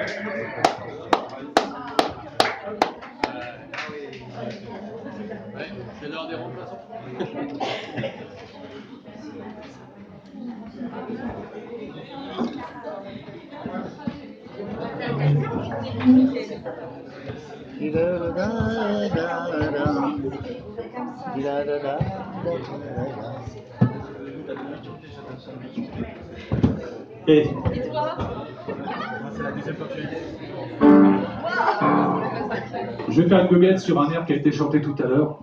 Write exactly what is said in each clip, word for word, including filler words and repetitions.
C'est l'heure des remplaçants. Et je vais faire une goguette sur un air qui a été chanté tout à l'heure.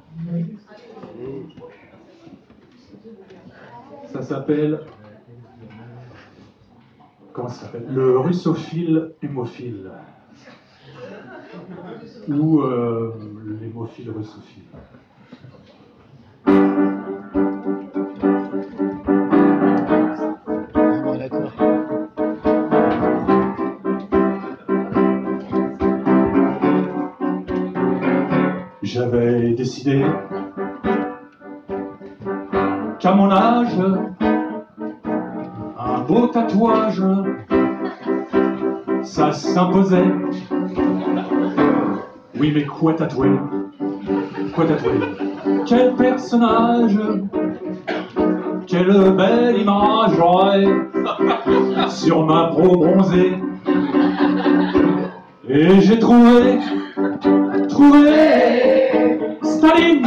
Ça s'appelle... Comment ça s'appelle? Le russophile hémophile. Ou euh, l'hémophile russophile. J'avais décidé qu'à mon âge, un beau tatouage, ça s'imposait. Oui, mais quoi tatouer? Quoi tatouer? Quel personnage? Quelle belle image j'aurais sur ma peau bronzée. Et j'ai trouvé, trouvé Staline,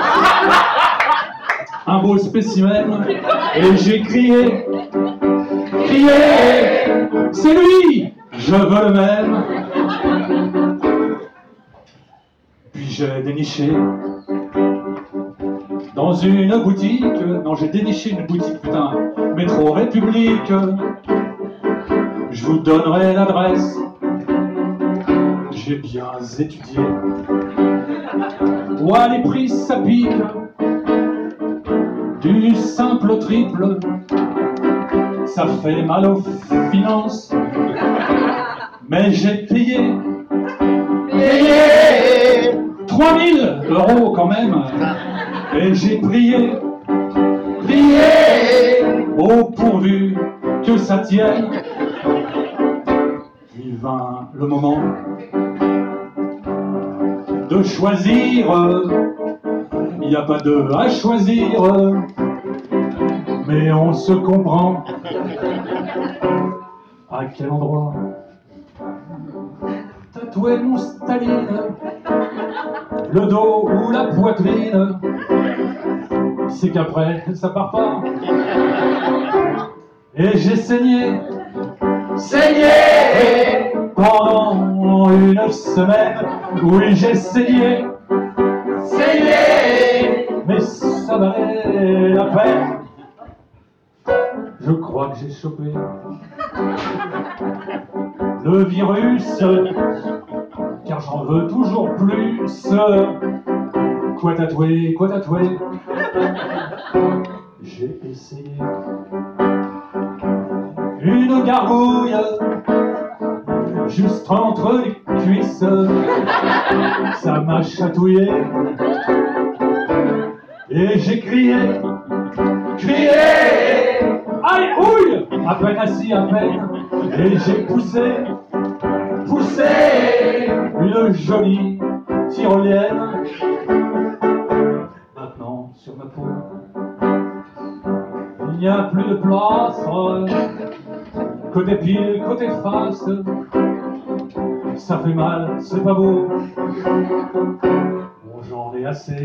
un beau spécimen, et j'ai crié, crié, c'est lui, je veux le même. Puis j'ai déniché dans une boutique, non j'ai déniché une boutique, putain, métro République, je vous donnerai l'adresse, j'ai bien étudié. Ouah, les prix ça pique, du simple au triple, ça fait mal aux finances, mais j'ai payé, payé trois mille euros quand même, et j'ai prié, prié, au pourvu que ça tienne. Il vint le moment de choisir, il n'y a pas de à choisir, mais on se comprend. À quel endroit tatouer mon Staline, le dos ou la poitrine? C'est qu'après ça part pas. Et j'ai saigné, saigné pendant une semaine. Oui, j'ai saigné, saigné, mais ça valait la peine. Je crois que j'ai chopé le virus, car j'en veux toujours plus. Quoi tatouer, quoi tatouer? J'ai essayé une gargouille juste entre les cuisses, ça m'a chatouillé. Et j'ai crié, crié, aïe, ouille, à peine assis, à peine, et j'ai poussé, poussé une jolie tyrolienne. Maintenant, sur ma peau, il n'y a plus de place, côté pied, côté face, ça fait mal, c'est pas beau, bon, j'en ai assez,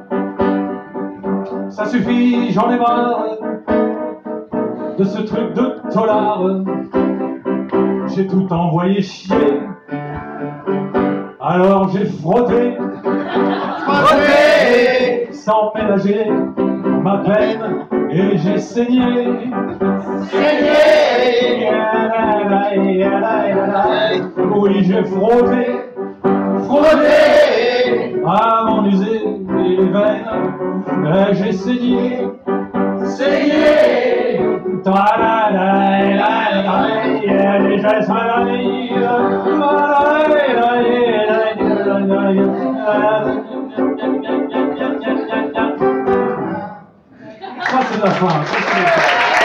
ça suffit, j'en ai marre de ce truc de tolard, j'ai tout envoyé chier, alors j'ai frotté, frotté, sans ménager ma peine, et j'ai saigné, saigné, oui j'ai frotté, frotté, avant d'user les veines, et j'ai saigné, saigné, ça c'est la fin.